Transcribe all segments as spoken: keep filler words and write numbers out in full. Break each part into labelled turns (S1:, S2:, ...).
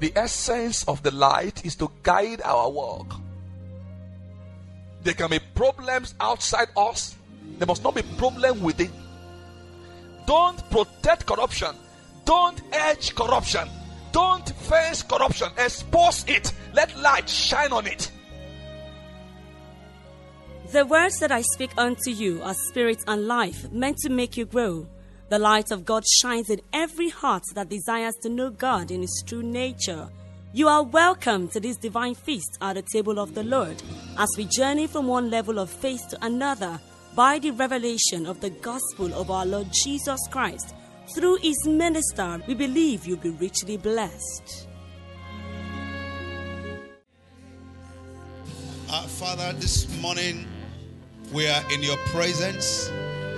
S1: The essence of the light is to guide our walk. There can be problems outside us. There must not be problem within. Don't protect corruption. Don't edge corruption. Don't fence corruption. Expose it. Let light shine on it.
S2: The words that I speak unto you are spirit and life, meant to make you grow. The light of God shines in every heart that desires to know God in His true nature. You are welcome to this divine feast at the table of the Lord, as we journey from one level of faith to another by the revelation of the gospel of our Lord Jesus Christ. Through His minister, we believe you'll be richly blessed.
S3: Our Father, this morning we are in your presence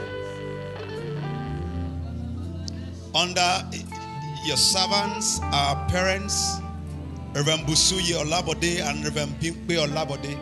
S3: under your servants, our parents, Reverend Busuyi Olabode and Reverend Pimpe Olabode.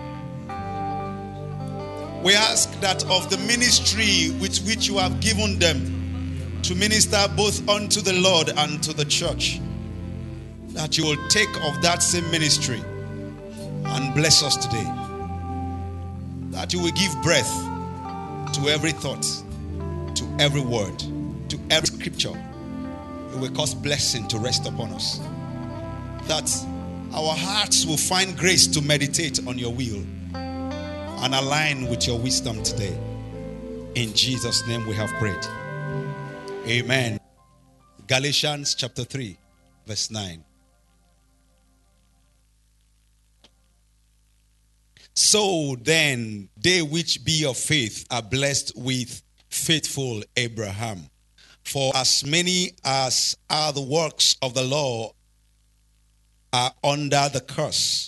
S3: We ask that of the ministry with which you have given them to minister both unto the Lord and to the church, that you will take of that same ministry and bless us today. That you will give breath to every thought, to every word, to every scripture. It will cause blessing to rest upon us. That our hearts will find grace to meditate on your will and align with your wisdom today. In Jesus' name we have prayed. Amen. Galatians chapter three, verse nine. So then, they which be of faith are blessed with faithful Abraham. For as many as are the works of the law are under the curse.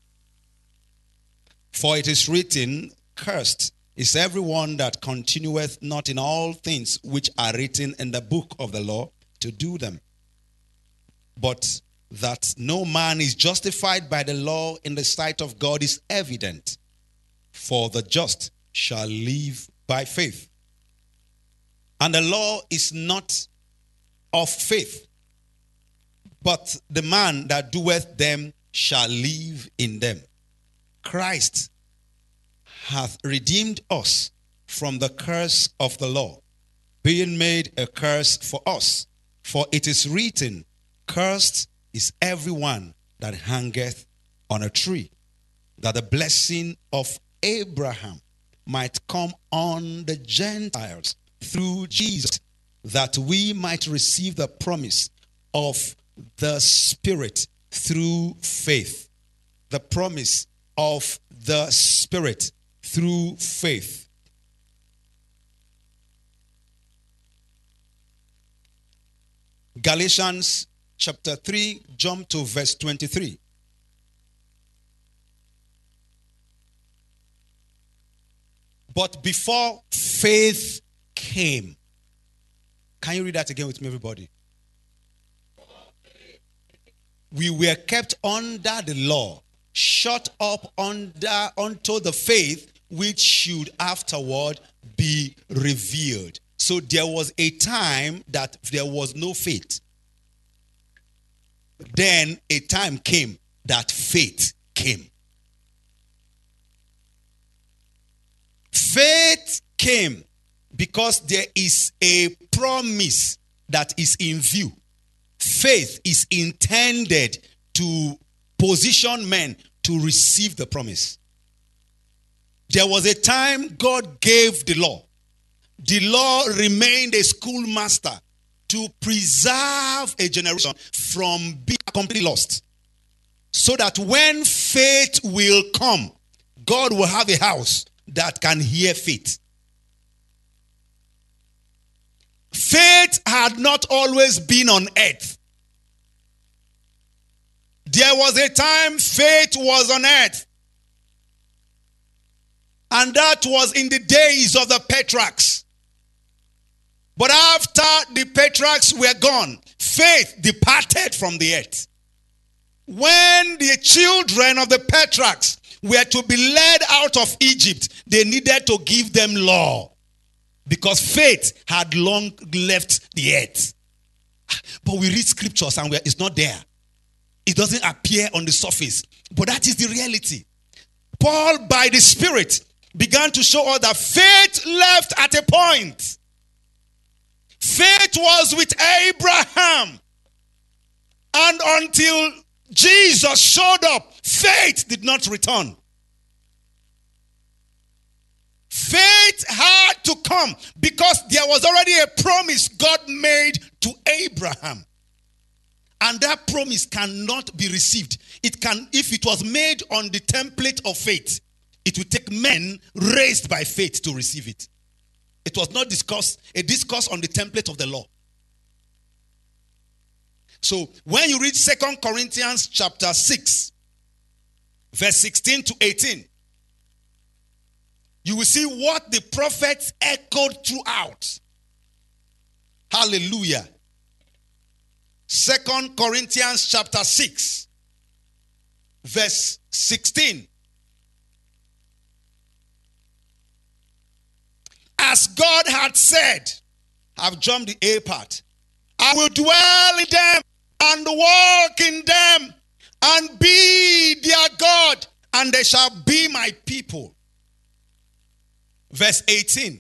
S3: For it is written, cursed is everyone that continueth not in all things which are written in the book of the law to do them. But that no man is justified by the law in the sight of God is evident. For the just shall live by faith. And the law is not of faith, but the man that doeth them shall live in them. Christ hath redeemed us from the curse of the law, being made a curse for us. For it is written, cursed is everyone that hangeth on a tree, that the blessing of Abraham might come on the Gentiles through Jesus, that we might receive the promise of the Spirit through faith. The promise of the Spirit through faith. Galatians chapter three, jump to verse twenty-three. But before faith came. Can you read that again with me, everybody? We were kept under the law, shut up under unto the faith which should afterward be revealed. So there was a time that there was no faith. Then a time came that faith came. Faith came because there is a promise that is in view. Faith is intended to position men to receive the promise. There was a time God gave the law. The law remained a schoolmaster to preserve a generation from being completely lost. So that when faith will come, God will have a house that can hear faith. Faith had not always been on earth. There was a time faith was on earth. And that was in the days of the patriarchs. But after the patriarchs were gone, faith departed from the earth. When the children of the patriarchs were to be led out of Egypt, they needed to give them law. Because faith had long left the earth. But we read scriptures and it's not there. It doesn't appear on the surface, but that is the reality. Paul, by the Spirit, began to show us that faith left at a point. Faith was with Abraham. And until Jesus showed up, faith did not return. Faith had to come because there was already a promise God made to Abraham. And that promise cannot be received. It can, if it was made on the template of faith, it will take men raised by faith to receive it. It was not discussed, a discourse on the template of the law. So when you read Second Corinthians chapter six, verse sixteen to eighteen, you will see what the prophets echoed throughout. Hallelujah. Second Corinthians chapter six, verse sixteen. As God had said, I've jumped the A part, I will dwell in them and walk in them and be their God, and they shall be my people. Verse eighteen.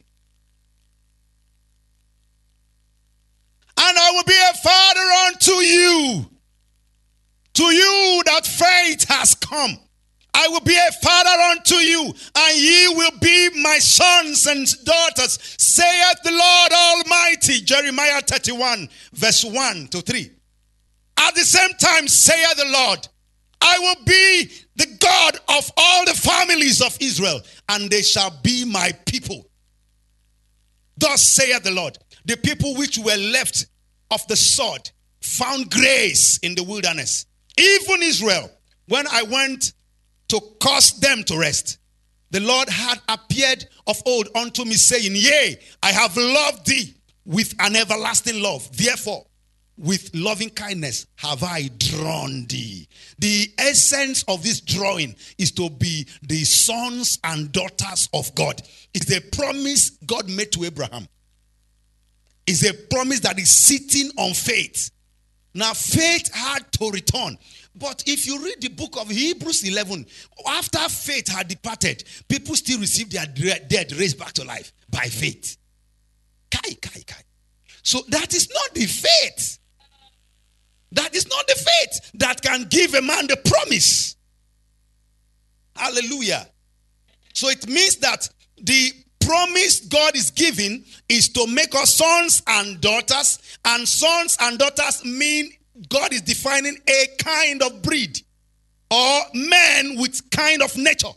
S3: And I will be a father unto you. To you that faith has come. I will be a father unto you, and ye will be my sons and daughters, saith the Lord Almighty. Jeremiah thirty-one, verse one to three. At the same time, saith the Lord, I will be the God of all the families of Israel, and they shall be my people. Thus saith the Lord, the people which were left of the sword found grace in the wilderness. Even Israel, when I went to cause them to rest, the Lord had appeared of old unto me, saying, yea, I have loved thee with an everlasting love. Therefore, with loving kindness have I drawn thee. The essence of this drawing is to be the sons and daughters of God. It's a promise God made to Abraham. It's a promise that is sitting on faith. Now, faith had to return. But if you read the book of Hebrews eleven, after faith had departed, people still received their dead raised back to life by faith. Kai, kai, kai. So that is not the faith. That is not the faith that can give a man the promise. Hallelujah. So it means that the promise God is giving is to make us sons and daughters. And sons and daughters mean God is defining a kind of breed or men with kind of nature.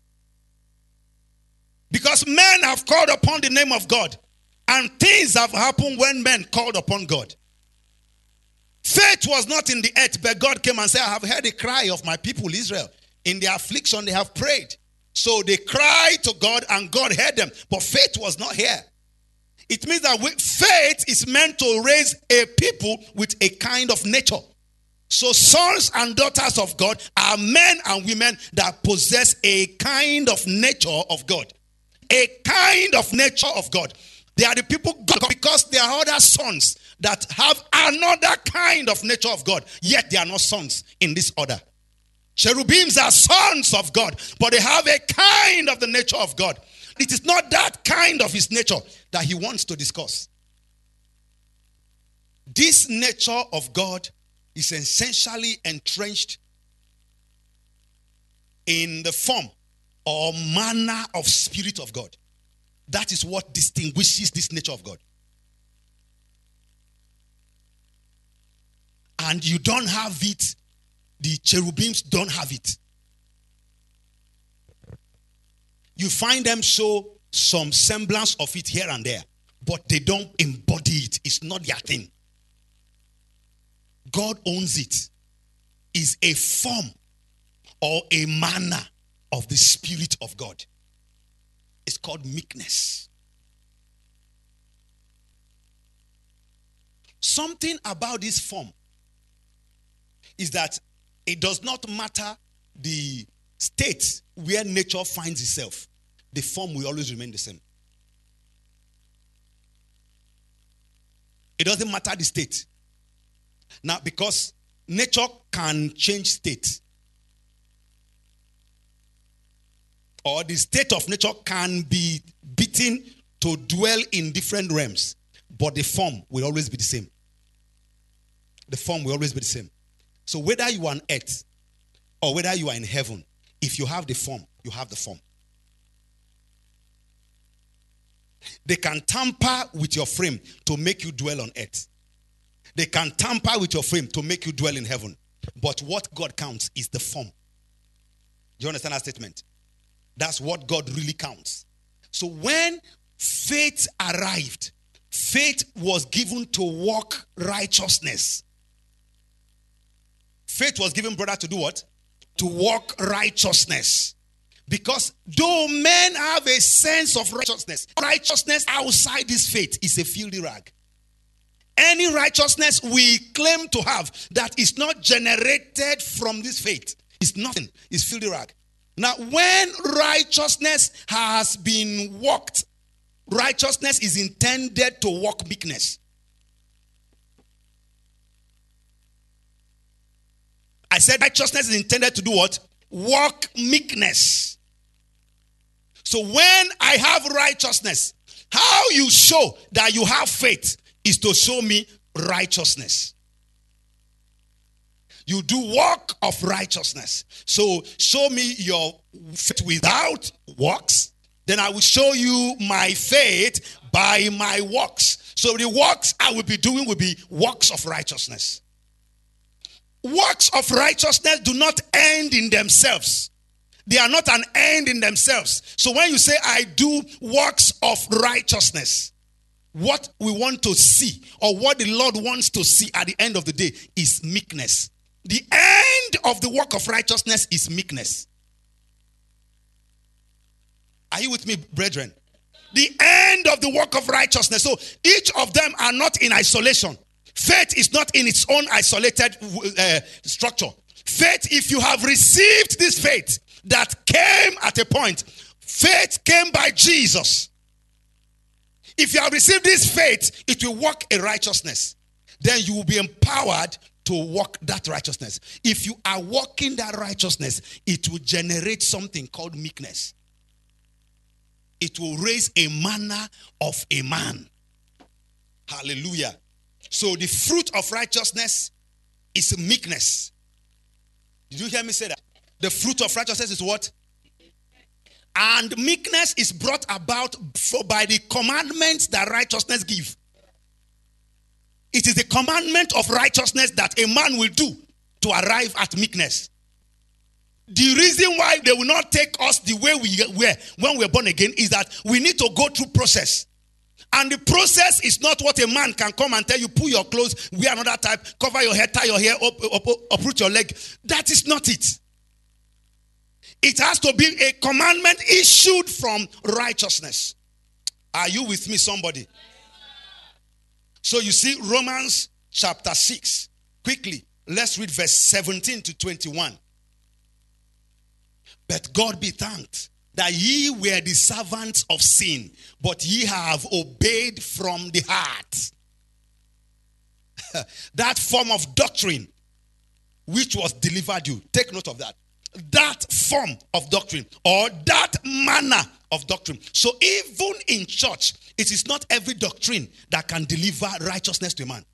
S3: Because men have called upon the name of God, and things have happened when men called upon God. Faith was not in the earth, but God came and said, I have heard the cry of my people Israel. In their affliction they have prayed. So they cried to God and God heard them. But faith was not here. It means that faith is meant to raise a people with a kind of nature. So sons and daughters of God are men and women that possess a kind of nature of God. A kind of nature of God. They are the people God, because there are other sons that have another kind of nature of God. Yet they are not sons in this order. Cherubims are sons of God, but they have a kind of the nature of God. It is not that kind of his nature that he wants to discuss. This nature of God is essentially entrenched in the form or manner of Spirit of God. That is what distinguishes this nature of God. And you don't have it. The cherubims don't have it. You find them show some semblance of it here and there, but they don't embody it. It's not their thing. God owns it. It's a form or a manner of the Spirit of God. It's called meekness. Something about this form is that it does not matter the state where nature finds itself. The form will always remain the same. It doesn't matter the state. Now, because nature can change state. Or the state of nature can be beaten to dwell in different realms. But the form will always be the same. The form will always be the same. So whether you are on earth or whether you are in heaven, if you have the form, you have the form. They can tamper with your frame to make you dwell on earth. They can tamper with your frame to make you dwell in heaven. But what God counts is the form. Do you understand that statement? That's what God really counts. So when faith arrived, faith was given to walk righteousness. Faith was given, brother, to do what? To walk righteousness. Because though men have a sense of righteousness, righteousness outside this faith is a filthy rag. Any righteousness we claim to have that is not generated from this faith is nothing. It's filthy rag. Now, when righteousness has been walked, righteousness is intended to walk meekness. I said righteousness is intended to do what? Walk meekness. So when I have righteousness, how you show that you have faith is to show me righteousness. You do work of righteousness. So show me your faith without works. Then I will show you my faith by my works. So the works I will be doing will be works of righteousness. Works of righteousness do not end in themselves. They are not an end in themselves. So when you say I do works of righteousness, what we want to see or what the Lord wants to see at the end of the day is meekness. The end of the work of righteousness is meekness. Are you with me, brethren? The end of the work of righteousness. So each of them are not in isolation. Faith is not in its own isolated uh, structure. Faith, if you have received this faith that came at a point, faith came by Jesus. If you have received this faith, it will work a righteousness. Then you will be empowered to walk that righteousness. If you are walking that righteousness, it will generate something called meekness. It will raise a manner of a man. Hallelujah. So the fruit of righteousness is meekness. Did you hear me say that? The fruit of righteousness is what? And meekness is brought about by the commandments that righteousness give. It is the commandment of righteousness that a man will do to arrive at meekness. The reason why they will not take us the way we were when we were born again is that we need to go through process. And the process is not what a man can come and tell you, pull your clothes, wear another type, cover your hair, tie your hair, up, up, up, uproot your leg. That is not it. It has to be a commandment issued from righteousness. Are you with me, somebody? So you see Romans chapter six. Quickly, let's read verse seventeen to twenty-one. But God be thanked that ye were the servants of sin, but ye have obeyed from the heart that form of doctrine which was delivered you. Take note of that. That form of doctrine or that manner of doctrine. So even in church, it is not every doctrine that can deliver righteousness to a man.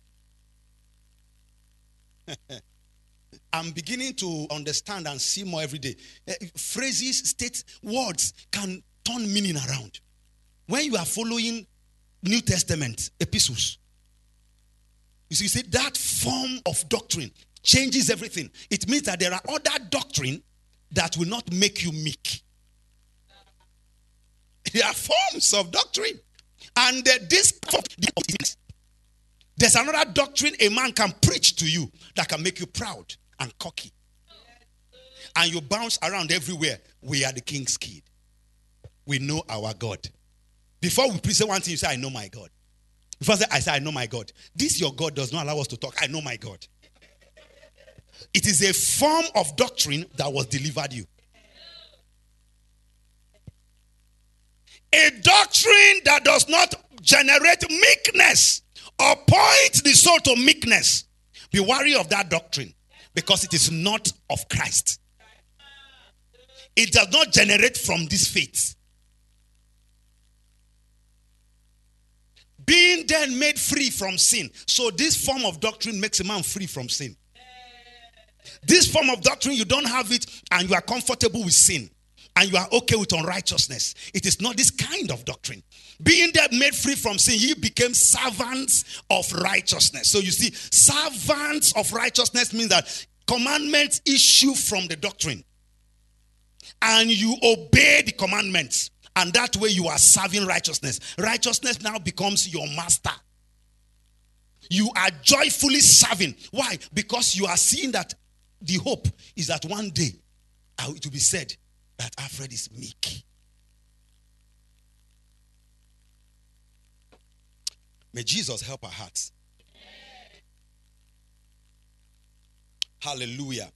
S3: I'm beginning to understand and see more every day. Uh, phrases, states, words can turn meaning around. When you are following New Testament epistles, you see, you see that form of doctrine changes everything. It means that there are other doctrine that will not make you meek. There are forms of doctrine. And uh, this there's another doctrine a man can preach to you that can make you proud and cocky. And you bounce around everywhere. We are the king's kid. We know our God. Before we preach one thing, you say, I know my God. Before I say, I know my God. This your God does not allow us to talk. I know my God. It is a form of doctrine that was delivered you. A doctrine that does not generate meekness or point the soul to meekness Be wary of that doctrine because it is not of Christ. It does not generate from this faith. Being then made free from sin. So this form of doctrine makes a man free from sin. This form of doctrine, you don't have it and you are comfortable with sin. And you are okay with unrighteousness. It is not this kind of doctrine. Being that made free from sin, ye became servants of righteousness. So you see, servants of righteousness means that commandments issue from the doctrine. And you obey the commandments. And that way you are serving righteousness. Righteousness now becomes your master. You are joyfully serving. Why? Because you are seeing that the hope is that one day it will be said that Alfred is meek. May Jesus help our hearts. Hallelujah.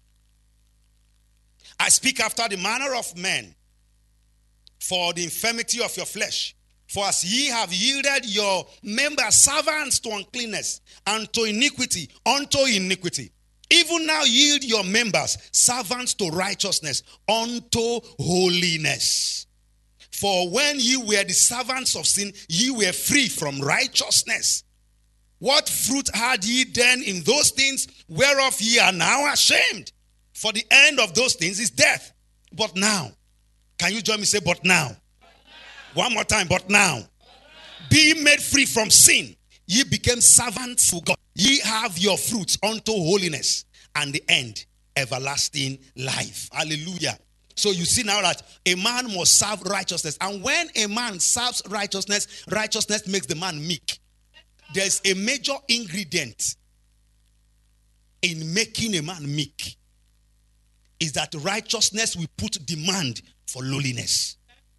S3: I speak after the manner of men, for the infirmity of your flesh. For as ye have yielded your members servants to uncleanness, and to iniquity, unto iniquity, even now yield your members servants to righteousness, unto holiness. For when ye were the servants of sin, ye were free from righteousness. What fruit had ye then in those things whereof ye are now ashamed? For the end of those things is death. But now, can you join me? Say, but now. But now. One more time, but now. But now. Being made free from sin, ye became servants to God. Ye have your fruits unto holiness, and the end, everlasting life. Hallelujah. So you see now that a man must serve righteousness. And when a man serves righteousness, righteousness makes the man meek. There's a major ingredient in making a man meek. Is that righteousness will put demand for lowliness.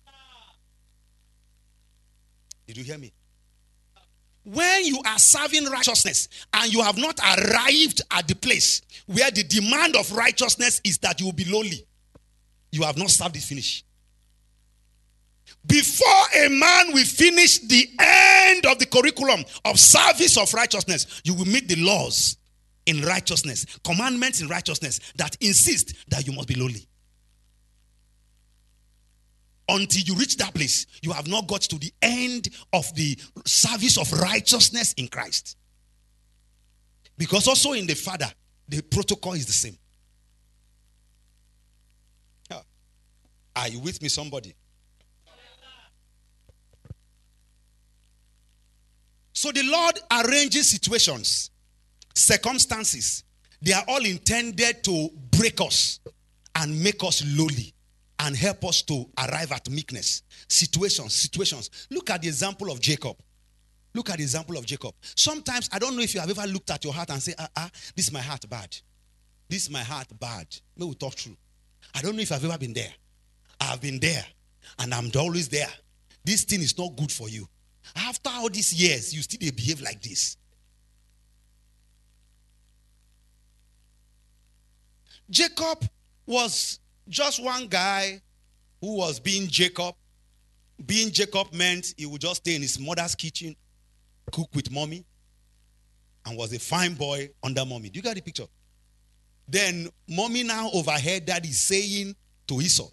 S3: Did you hear me? When you are serving righteousness and you have not arrived at the place where the demand of righteousness is that you will be lowly, you have not served it finish. Before a man will finish the end of the curriculum of service of righteousness, you will meet the laws in righteousness, commandments in righteousness that insist that you must be lowly. Until you reach that place, you have not got to the end of the service of righteousness in Christ. Because also in the Father, the protocol is the same. Are you with me, somebody? So the Lord arranges situations, circumstances. They are all intended to break us and make us lowly and help us to arrive at meekness. Situations, situations. Look at the example of Jacob. Look at the example of Jacob. Sometimes, I don't know if you have ever looked at your heart and say, ah, ah, this is my heart bad. This is my heart bad. May we talk true. I don't know if I've ever been there. I've been there and I'm always there. This thing is not good for you. After all these years, you still behave like this. Jacob was just one guy who was being Jacob. Being Jacob meant he would just stay in his mother's kitchen, cook with mommy, and was a fine boy under mommy. Do you get the picture? Then mommy now overheard daddy saying to Esau,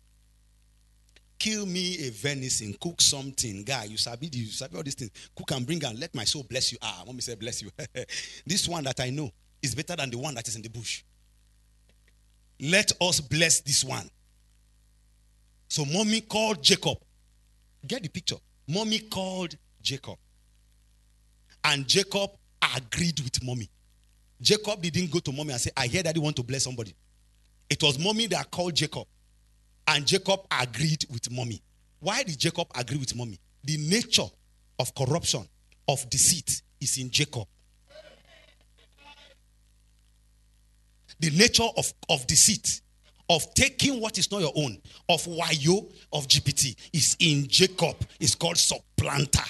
S3: kill me a venison, cook something. Guy, you sabi, you sabi all these things. Cook and bring and let my soul bless you. Ah, mommy said bless you. This one that I know is better than the one that is in the bush. Let us bless this one. So mommy called Jacob. Get the picture. Mommy called Jacob. And Jacob agreed with mommy. Jacob didn't go to mommy and say, I hear daddy want to bless somebody. It was mommy that called Jacob. And Jacob agreed with mommy. Why did Jacob agree with mommy? The nature of corruption, of deceit is in Jacob. The nature of, of deceit, of taking what is not your own, of wayo, of G P T, is in Jacob. It's called supplanter.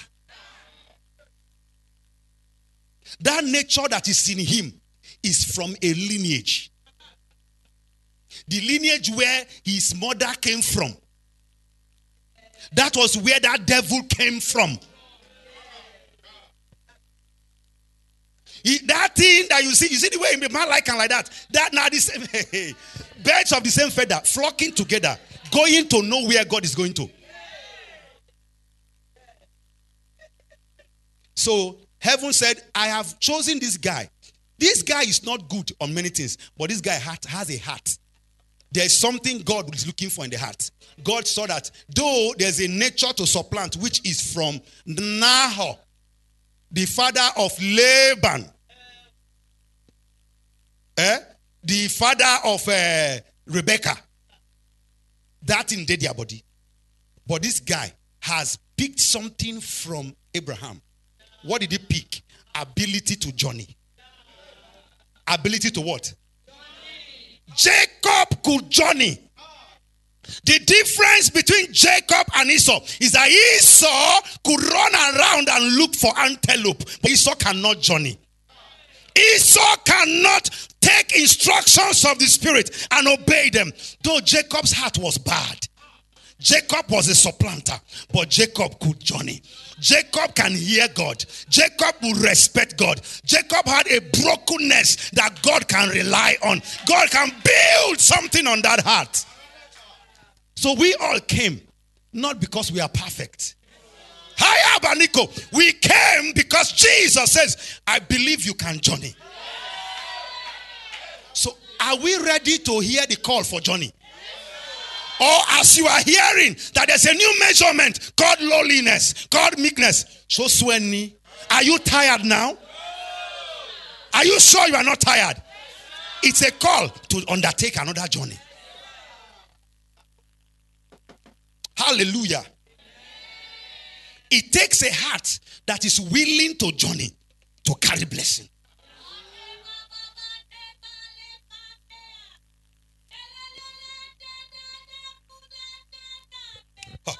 S3: That nature that is in him is from a lineage. The lineage where his mother came from. That was where that devil came from. He, that thing that you see, you see the way a man like and like that. That now the same birds of the same feather flocking together, going to know where God is going to. So heaven said, I have chosen this guy. This guy is not good on many things, but this guy has a heart. There is something God is looking for in the heart. God saw that though there's a nature to supplant, which is from Nahor, the father of Laban, eh? the father of uh, Rebecca, that in their body. But this guy has picked something from Abraham. What did he pick? Ability to journey. Ability to what? Jacob could journey. The difference between Jacob and Esau is that Esau could run around and look for antelope, but Esau cannot journey. Esau cannot take instructions of the Spirit and obey them. Though Jacob's heart was bad, Jacob was a supplanter, but Jacob could journey. Jacob can hear God. Jacob will respect God. Jacob had a brokenness that God can rely on. God can build something on that heart. So we all came, not because we are perfect. Hi, Abaniko. We came because Jesus says, I believe you can journey. So are we ready to hear the call for journey? Or as you are hearing that there's a new measurement called lowliness, called meekness. So Swenny, are you tired now? Are you sure you are not tired? It's a call to undertake another journey. Hallelujah. It takes a heart that is willing to journey to carry blessing. Huh.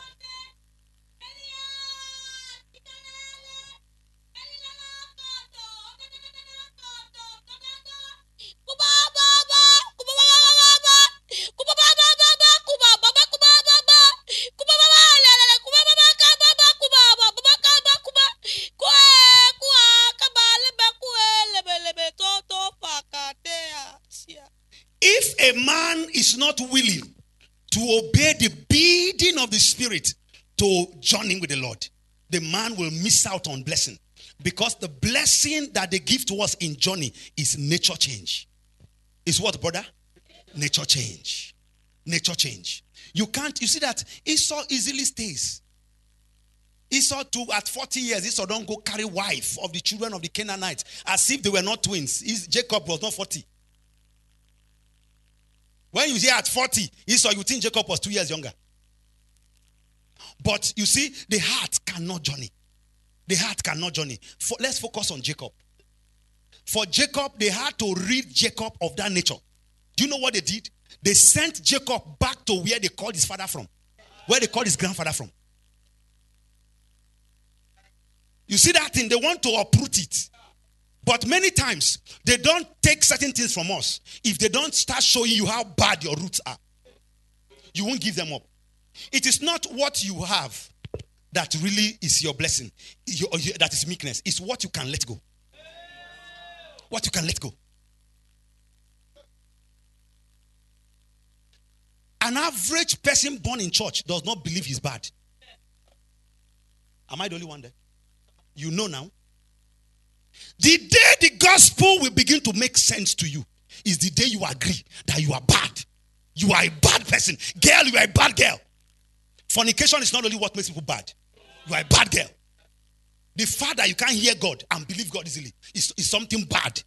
S3: If a man is not willing to obey the bidding of the Spirit to journey with the Lord, the man will miss out on blessing. Because the blessing that they give to us in journey is nature change. Is what, brother? Nature change. Nature change. You can't, you see that Esau easily stays. Esau too, at forty years, Esau don't go carry wife of the children of the Canaanites as if they were not twins. His, Jacob was not forty. When you hear at forty, Esau, you think Jacob was two years younger. But you see, the heart cannot journey. The heart cannot journey. For, let's focus on Jacob. For Jacob, they had to rid Jacob of that nature. Do you know what they did? They sent Jacob back to where they called his father from. Where they called his grandfather from. You see that thing? They want to uproot it. But many times, they don't take certain things from us. If they don't start showing you how bad your roots are, you won't give them up. It is not what you have that really is your blessing. Your, your, that is meekness. It's what you can let go. What you can let go. An average person born in church does not believe he's bad. Am I the only one there? You know now. The day the gospel will begin to make sense to you is the day you agree that you are bad. You are a bad person. Girl, you are a bad girl. Fornication is not only what makes people bad. You are a bad girl. The fact that you can't hear God and believe God easily is, is something bad.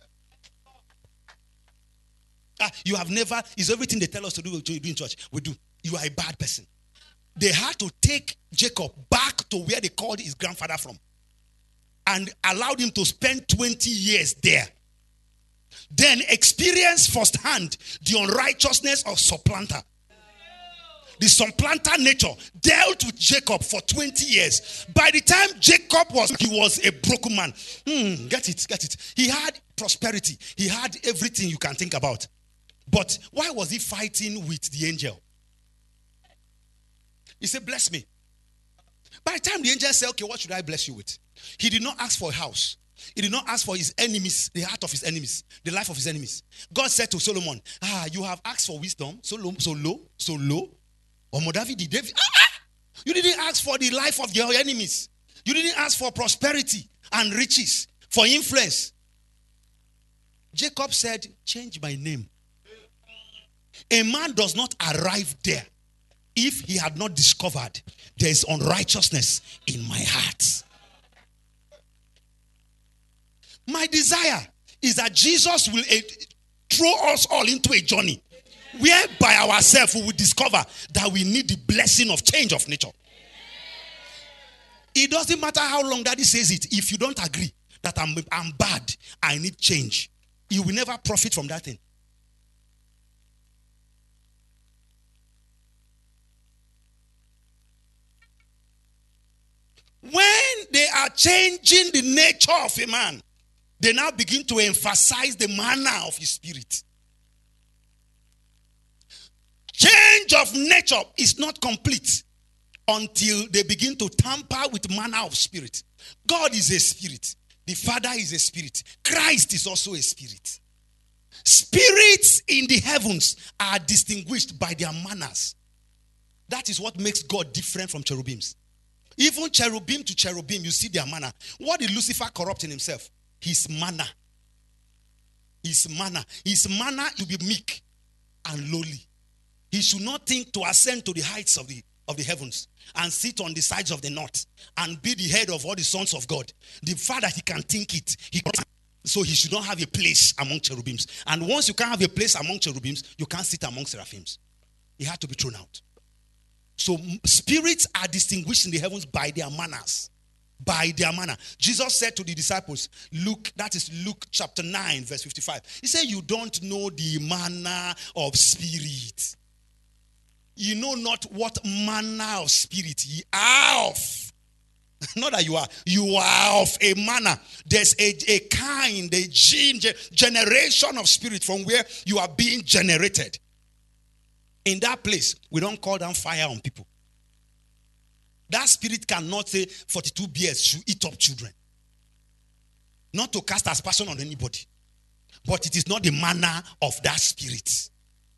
S3: Ah, you have never, is everything they tell us to do, to do in church, we do. You are a bad person. They had to take Jacob back to where they called his grandfather from and allowed him to spend twenty years there. Then experience firsthand the unrighteousness of supplanter. The supplanter nature dealt with Jacob for twenty years. By the time Jacob was, he was a broken man. Hmm, get it, get it. He had prosperity. He had everything you can think about. But why was he fighting with the angel? He said, bless me. By the time the angel said, okay, what should I bless you with? He did not ask for a house. He did not ask for his enemies, the heart of his enemies, the life of his enemies. God said to Solomon, ah, you have asked for wisdom, so low, so low, so low. Or David, David, ah, ah! You didn't ask for the life of your enemies. You didn't ask for prosperity and riches, for influence. Jacob said, change my name. A man does not arrive there if he had not discovered there is unrighteousness in my heart. My desire is that Jesus will uh, throw us all into a journey where by ourselves we will discover that we need the blessing of change of nature. It doesn't matter how long Daddy says it. If you don't agree that I'm, I'm bad, I need change, you will never profit from that thing. When they are changing the nature of a man, they now begin to emphasize the manner of his spirit. Change of nature is not complete until they begin to tamper with manner of spirit. God is a spirit. The Father is a spirit. Christ is also a spirit. Spirits in the heavens are distinguished by their manners. That is what makes God different from cherubims. Even cherubim to cherubim, you see their manner. What did Lucifer corrupt in himself? His manner. His manner. His manner will be meek and lowly. He should not think to ascend to the heights of the, of the heavens and sit on the sides of the north and be the head of all the sons of God. The fact that he can think it, he so he should not have a place among cherubims. And once you can't have a place among cherubims, you can't sit among seraphims. He had to be thrown out. So spirits are distinguished in the heavens by their manners. By their manner. Jesus said to the disciples, Luke, that is Luke chapter nine, verse fifty-five. He said, you don't know the manner of spirit. You know not what manner of spirit ye are of. Not that you are. You are of a manner. There's a, a kind, a gene, generation of spirit from where you are being generated. In that place, we don't call down fire on people. That spirit cannot say forty-two bears should eat up children. Not to cast aspersion on anybody. But it is not the manner of that spirit.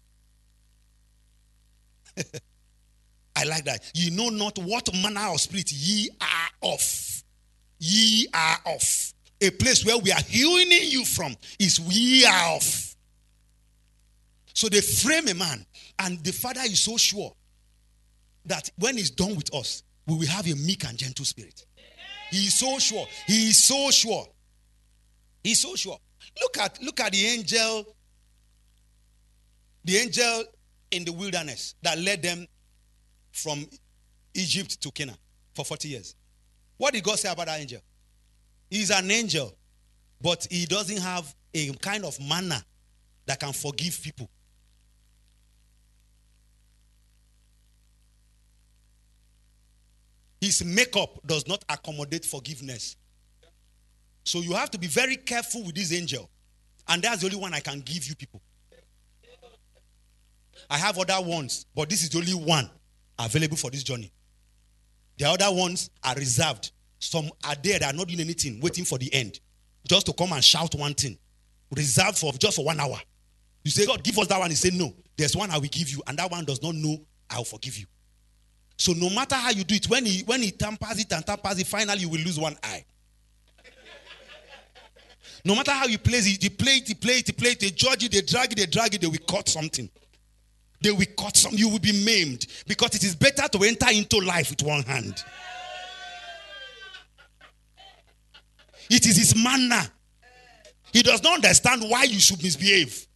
S3: I like that. You know not what manner of spirit ye are of. Ye are of. A place where we are healing you from is we are of. So they frame a man, and the Father is so sure that when he's done with us, we will have a meek and gentle spirit. He is so sure. He is so sure. He's so sure. Look at, look at the angel, the angel in the wilderness that led them from Egypt to Canaan for forty years. What did God say about that angel? He's an angel, but he doesn't have a kind of manner that can forgive people. His makeup does not accommodate forgiveness. So you have to be very careful with this angel. And that's the only one I can give you people. I have other ones, but this is the only one available for this journey. The other ones are reserved. Some are there that are not doing anything, waiting for the end. Just to come and shout one thing. Reserved for just for one hour. You say, God, give us that one. He said, no. There's one I will give you. And that one does not know I will forgive you. So no matter how you do it, when he when he tampers it and tampers it, finally you will lose one eye. No matter how you play it, you play it, you play it, you play it, they judge it, they drag it, they drag it, they will cut something. They will cut some. You will be maimed. Because it is better to enter into life with one hand. It is his manner. He does not understand why you should misbehave.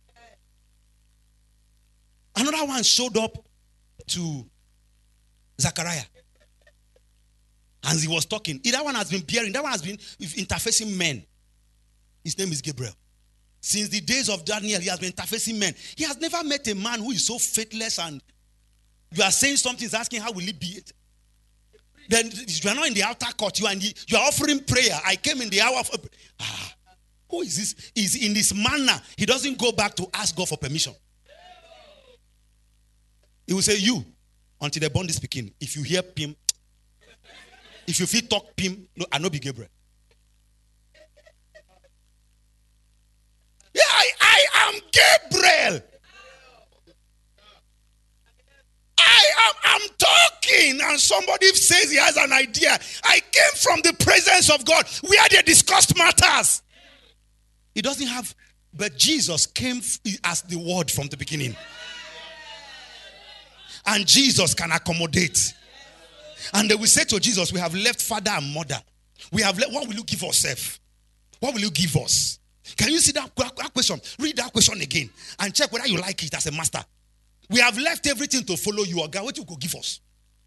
S3: Another one showed up to Zachariah. And he was talking. That one has been bearing. That one has been interfacing men. His name is Gabriel. Since the days of Daniel, he has been interfacing men. He has never met a man who is so faithless, and you are saying something, he's asking how will it be. Then you are not in the outer court. You are, in the, you are offering prayer. I came in the hour of... Ah, who is this? Is in this manner. He doesn't go back to ask God for permission. He will say, you, until they born this speaking, if you hear Pim, if you feel talk Pim, no, I know be Gabriel. Gabriel. I am I'm talking and somebody says he has an idea. I came from the presence of God where they discussed matters. He doesn't have, but Jesus came as the word from the beginning. And Jesus can accommodate. And they will say to Jesus, we have left father and mother. We have left, what will you give us? What will you give us? Can you see that, that question? Read that question again and check whether you like it as a master. We have left everything to follow you. God, what you could give us?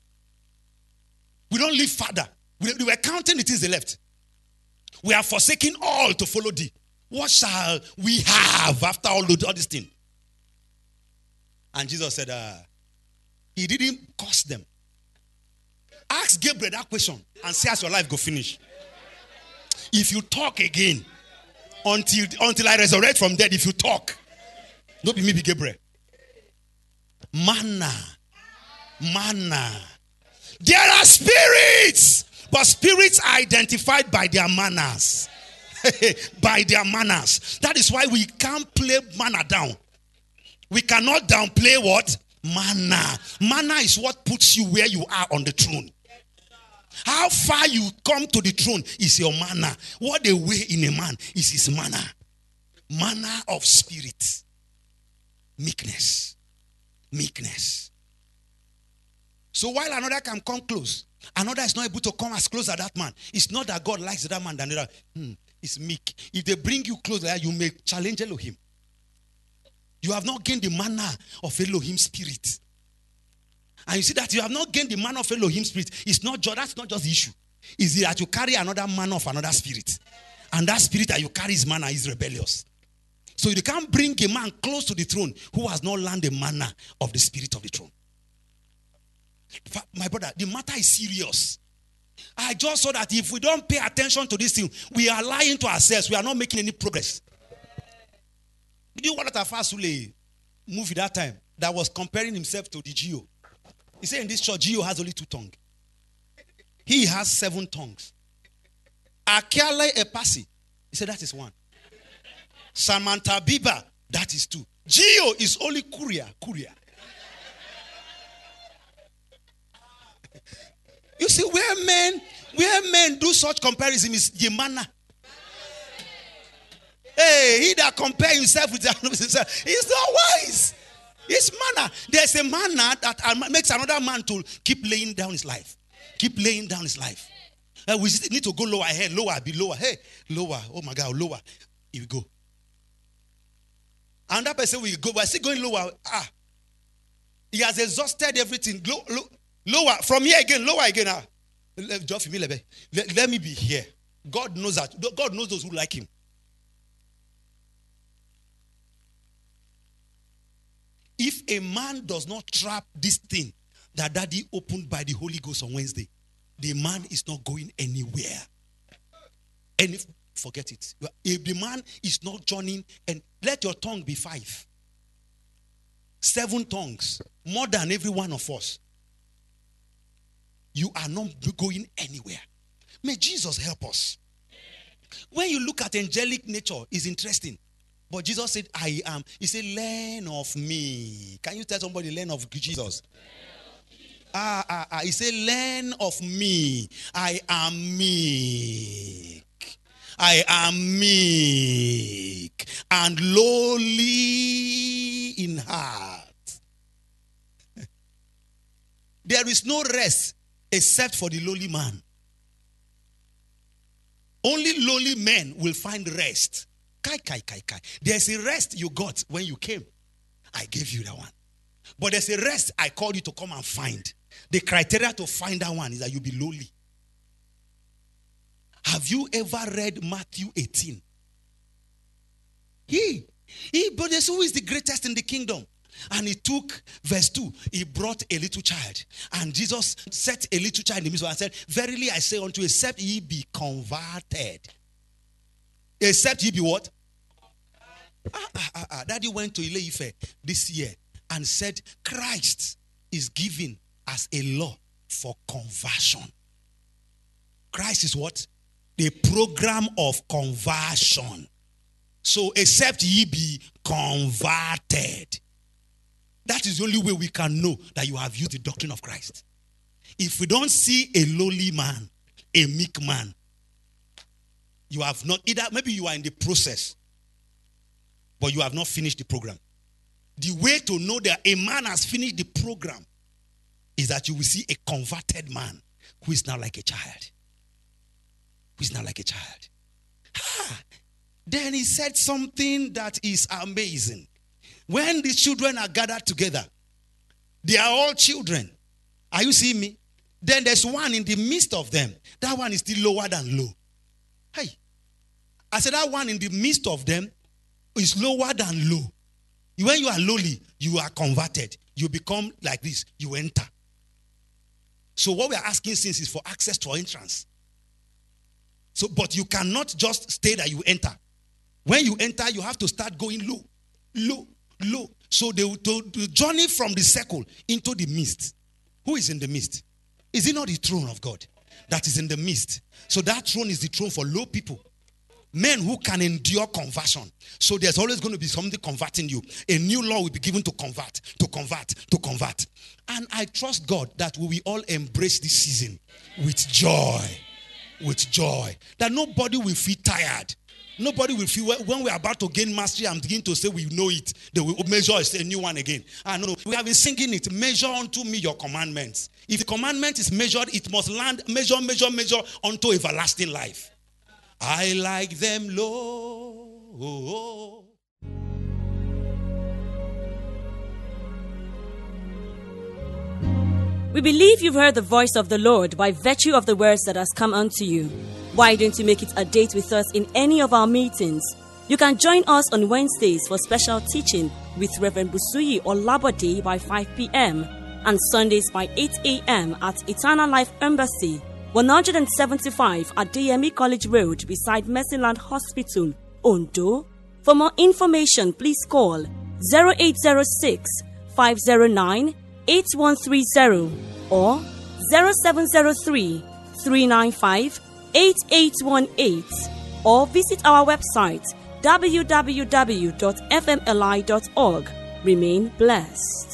S3: We don't leave father. We, we were counting the things they left. We are forsaking all to follow thee. What shall we have after all, all this thing? And Jesus said, uh, he didn't curse them. Ask Gabriel that question and see as your life go finish. If you talk again, until, until I resurrect from dead, if you talk, don't be me, be Gabriel. Manna. Manna. There are spirits, but spirits are identified by their manners. By their manners. That is why we can't play manna down. We cannot downplay what? Manna. Manna is what puts you where you are on the throne. How far you come to the throne is your manna. What they weigh in a man is his manna. Manna of spirit. Meekness. Meekness. So while another can come close, another is not able to come as close as that man. It's not that God likes that man than the other. Hmm, it's meek. If they bring you closer, you may challenge Elohim. You have not gained the manna of Elohim spirit. And you see that you have not gained the manna of Elohim spirit. It's not just, that's not just the issue. It's that you carry another manna of another spirit. And that spirit that you carry is manna is rebellious. So you can't bring a man close to the throne who has not learned the manner of the spirit of the throne. My brother, the matter is serious. I just saw that if we don't pay attention to this thing, we are lying to ourselves. We are not making any progress. Did you watch that Fasule movie that time that was comparing himself to the Geo? He said in this church, Geo has only two tongues. He has seven tongues. Akiale Epasi, he said that is one. Samantha Biba, that is two. Geo is only Kuria. Kuria. You see, where men, where men do such comparison is Yemana. Hey, he that compare himself with himself, he's not wise. It's manner. There's a manner that makes another man to keep laying down his life. Keep laying down his life. Uh, we need to go lower ahead, lower, be lower. Hey, lower. Oh my God, lower. Here we go. And that person will go, but still going lower. Ah, he has exhausted everything. Low, low, lower from here again, lower again. Ah, let, let, let me be here. God knows that. God knows those who like him. If a man does not trap this thing that Daddy opened by the Holy Ghost on Wednesday, the man is not going anywhere. And if, forget it. If the man is not joining, and let your tongue be five. Seven tongues. More than every one of us. You are not going anywhere. May Jesus help us. When you look at angelic nature, it's interesting. But Jesus said, I am. He said, learn of me. Can you tell somebody, learn of Jesus? Ah, ah, ah. He said, learn of me. I am meek. I am meek and lowly in heart. There is no rest except for the lowly man. Only lowly men will find rest. Kai, kai, kai, kai. There's a rest you got when you came. I gave you that one. But there's a rest I called you to come and find. The criteria to find that one is that you be lowly. Have you ever read Matthew eighteen? He, he, but who is the greatest in the kingdom? And he took verse two. He brought a little child. And Jesus set a little child in the midst and said, verily I say unto you, except ye be converted. Except ye be what? Ah, ah, ah, ah. Daddy went to Ile-Ife this year and said, Christ is given as a law for conversion. Christ is what? The program of conversion. So except ye be converted. That is the only way we can know that you have used the doctrine of Christ. If we don't see a lowly man, a meek man, you have not, either maybe you are in the process, but you have not finished the program. The way to know that a man has finished the program is that you will see a converted man who is now like a child. Who is now like a child. Ah, then he said something that is amazing. When the children are gathered together, they are all children. Are you seeing me? Then there's one in the midst of them. That one is still lower than low. Hey. I said that one in the midst of them is lower than low. When you are lowly, you are converted. You become like this. You enter. So what we are asking since is for access to entrance. So, but you cannot just stay that you enter. When you enter, you have to start going low, low, low. So the, the, the journey from the circle into the midst. Who is in the midst? Is it not the throne of God that is in the midst? So that throne is the throne for low people. Men who can endure conversion. So there's always going to be something converting you. A new law will be given to convert, to convert, to convert. And I trust God that we will all embrace this season with joy. With joy. That nobody will feel tired. Nobody will feel, when we're about to gain mastery and begin to say we know it, they will measure is a new one again. I know. We have been singing it. Measure unto me your commandments. If the commandment is measured, it must land, measure, measure, measure unto everlasting life. I like them low.
S2: We believe you've heard the voice of the Lord by virtue of the words that has come unto you. Why don't you make it a date with us in any of our meetings? You can join us on Wednesdays for special teaching with Reverend Busuyi Olabode by five p.m. and Sundays by eight a.m. at Eternal Life Embassy, one seventy-five at D M E College Road beside Mercyland Hospital, Ondo. For more information, please call zero eight zero six, five zero nine, eight one three zero or zero seven zero three, three nine five, eight eight one eight or visit our website w w w dot f m l i dot org. Remain blessed.